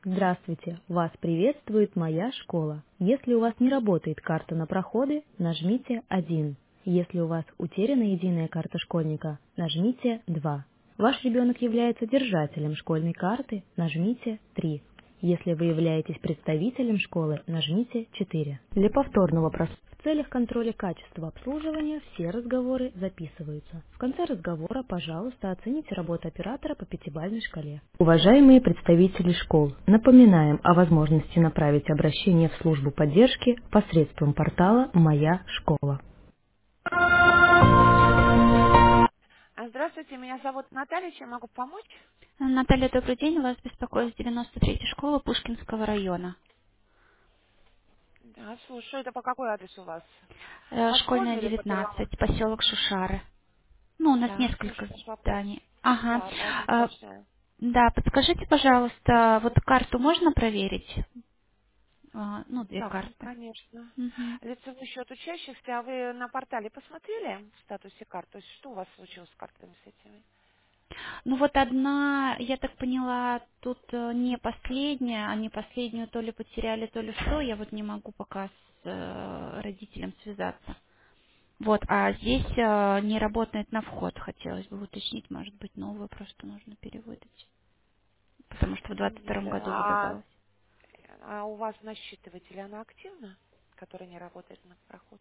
Здравствуйте! Вас приветствует моя школа. Если у вас не работает карта на проходы, нажмите 1. Если у вас утеряна единая карта школьника, нажмите 2. Ваш ребенок является держателем школьной карты, нажмите 3. Если вы являетесь представителем школы, нажмите 4. Для повторного просмотра в целях контроля качества обслуживания все разговоры записываются. В конце разговора, пожалуйста, оцените работу оператора по пятибалльной шкале. Уважаемые представители школ, напоминаем о возможности направить обращение в службу поддержки посредством портала «Моя школа». Здравствуйте, меня зовут Наталья, чем могу помочь? Наталья, добрый день. Вас беспокоит 93-я школа Пушкинского района. Да, слушаю, это по какой адрес у вас? По Школьная, школьной или по 19, Первомайской? поселок Шушары. Ну, у нас Так, несколько слушаю ваш вопрос. зданий. Ага. Да, поэтому А, уточняю. Да, подскажите, пожалуйста, вот карту можно проверить? Ну, две Да, карты. конечно. Мгм. Лицевой счет учащихся, а вы на портале посмотрели в статусе карт? То есть что у вас случилось с картами с этими? Ну, вот одна, я так поняла, тут не последняя, они последнюю то ли потеряли, то ли что. Я вот не могу пока с родителем связаться. Вот, а здесь не работает на вход. Хотелось бы уточнить, может быть, новую просто нужно перевыдать. Потому что в 22-м году А, выдавалось. а у вас на считывателе она активна, которая не работает на проход?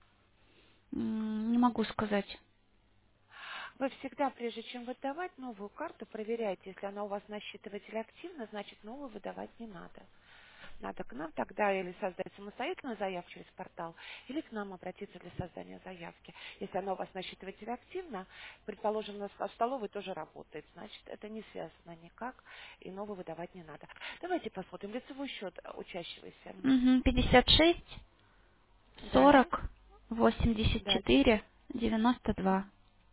Не могу сказать. Вы всегда, прежде чем выдавать новую карту, проверяйте, если она у вас на считывателе активна, значит новую выдавать не надо. Надо к нам тогда или создать самостоятельную заявку через портал, или к нам обратиться для создания заявки. Если она у вас на считывателе активна, предположим, в столовой тоже работает, значит, это не связано никак, и новую выдавать не надо. Давайте посмотрим. Лицевой счет учащегося. 56, Далее. 40, Далее. 84, 92.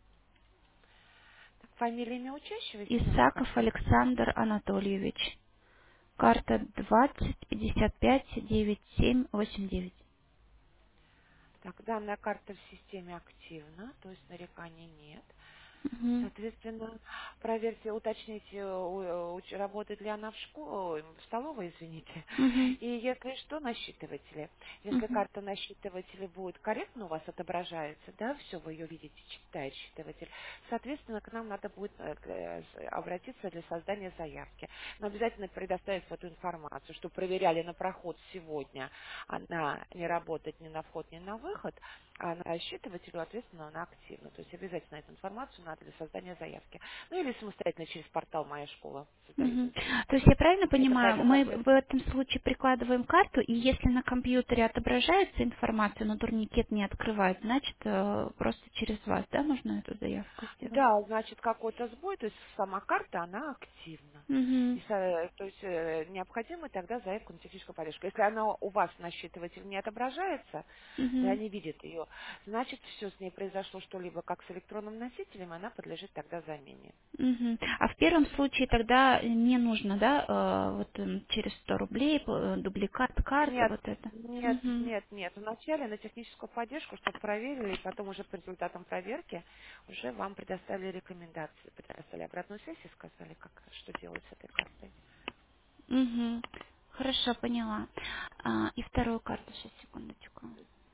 Так, фамилия, имя учащегося и номер Исаков карты. Александр Анатольевич. Карта 20, 55, 97, 89. Так, данная карта в системе активна, то есть нареканий нет. Мгм. Соответственно, проверьте, уточните, работает ли она в столовой, извините. Мгм. И если что, на считывателе. Если Мгм. карта на считывателе будет корректно у вас отображается, да, все, вы ее видите, читает считыватель, соответственно, к нам надо будет обратиться для создания заявки. Но обязательно предоставить эту информацию, что проверяли на проход сегодня, она не работает ни на вход, ни на выход, а на считывателю, соответственно, она активна. То есть обязательно эту информацию надо для создания заявки. Ну или самостоятельно через портал «Моя школа» Мгм. создаете То есть заявку. я правильно Это понимаю, мы проверить. в этом случае прикладываем карту, и если на компьютере отображается информация, но турникет не открывает, значит просто через вас, да, нужно эту заявку сделать? Да, значит, какой-то сбой, то есть сама карта, она активна. Угу. То есть необходимо тогда заявку на техническую поддержку. Если она у вас на считывателе не отображается, да, Угу. не видит ее, значит, все с ней произошло что-либо как с электронным носителем, она подлежит тогда замене. Угу. А в первом случае тогда не нужно, да, вот через 100 рублей дубликат карты, Нет, вот это. нет, Угу. нет, нет. Вначале на техническую поддержку, чтобы проверили, и потом уже по результатам проверки уже вам предоставили рекомендации, предоставили обратную связь и сказали, что делать с этой картой. Угу. Хорошо, поняла. И вторую карту, сейчас, секундочку.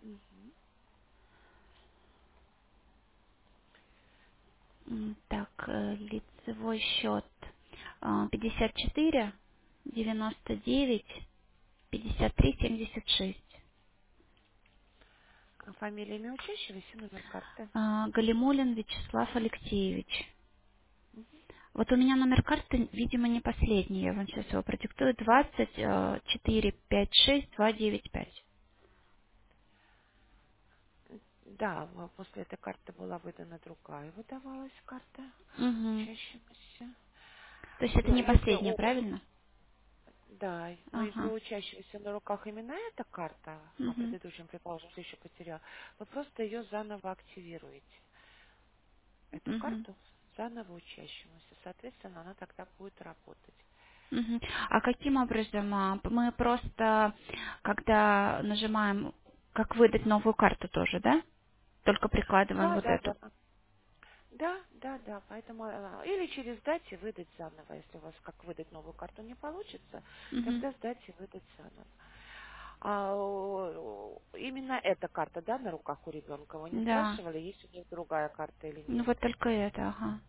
Так, лицевой счет 54, 99, 53, 76. А фамилия, имя учащегося и номер карты. Галимулин Вячеслав Алексеевич. Вот у меня номер карты, видимо, не последний. Я вам сейчас его продиктую. 24 56 295. Да, после этой карты была выдана другая, выдавалась карта Угу. учащегося. То есть это Но не если последняя, правильно? да, но если у Ага. учащегося на руках именно эта карта, а Угу. предыдущим, предположим, что еще потерял, вы просто ее заново активируете. Эту Угу. карту заново учащемуся. Соответственно, она тогда будет работать. Мгм. А каким образом? Мы просто, когда нажимаем, как выдать новую карту тоже, да? Только прикладываем Да, вот да, эту. да. Да, да, да, поэтому или через сдать и выдать заново. Если у вас как выдать новую карту не получится, Мгм. тогда сдать и выдать заново. Именно эта карта, да, на руках у ребенка? Вы не Да. спрашивали, есть у них другая карта или Ну нет? вот только это, ага.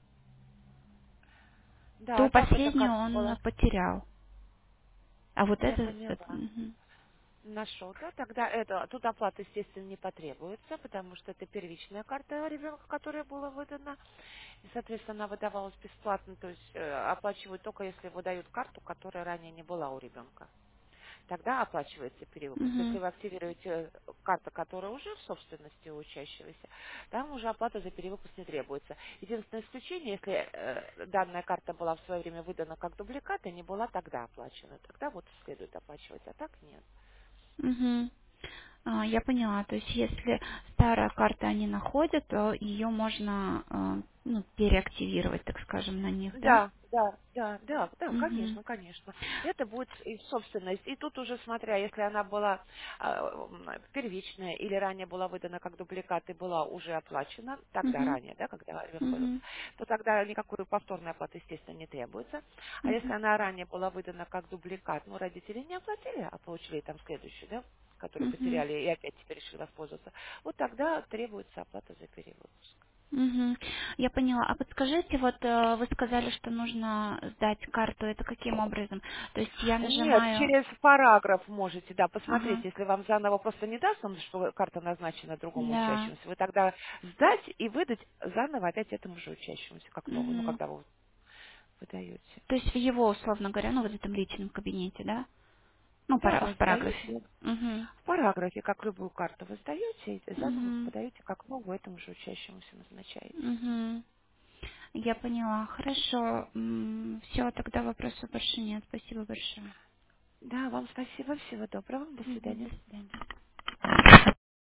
Да, Ту так эта последнюю карта он была. потерял. А вот Я это... поняла. Мгм. Нашел, да, тогда это, тут оплата, естественно, не потребуется, потому что это первичная карта ребенка, которая была выдана, и, соответственно, она выдавалась бесплатно, то есть оплачивают только если выдают карту, которая ранее не была у ребенка. Тогда оплачивается перевыпуск. Если Мгм. вы активируете карту, которая уже в собственности у учащегося, там уже оплата за перевыпуск не требуется. Единственное исключение, если данная карта была в свое время выдана как дубликат и не была тогда оплачена, тогда вот следует оплачивать, а так нет. Мгм. Я поняла. То есть если старая карта они находят, то ее можно ну, переактивировать, так скажем, на них, да? Да, да, да, да, да, Угу. конечно, конечно. Это будет и собственность. И тут уже смотря, если она была первичная или ранее была выдана как дубликат и была уже оплачена, тогда Угу. ранее, да, когда ребенок выдался, Угу. то тогда никакой повторной оплаты, естественно, не требуется. А если Угу. она ранее была выдана как дубликат, ну, родители не оплатили, а получили там следующую, да, которую Угу. потеряли и опять теперь решили воспользоваться, вот тогда требуется оплата за перевыпуск. Угу. Я поняла. А подскажите, вот вы сказали, что нужно сдать карту. Это каким образом? То есть я Нет, нажимаю... через параграф можете, да, посмотреть, Ага. если вам заново просто не даст, он, что карта назначена другому Да. учащемуся, вы тогда сдать и выдать заново опять этому же учащемуся, как новый, ну, Угу. когда вы выдаете. То есть в его, условно говоря, ну, вот этом личном кабинете, да? Ну, Да, в параграфе. сдаете. Угу. В параграфе, как любую карту вы сдаете, и заново Угу. подаете как новую, этому же учащемуся назначаете. Угу. Я поняла. Хорошо. Все, тогда вопросов больше нет. Спасибо большое. Да, вам спасибо, всего доброго, до Мгм. свидания. До свидания.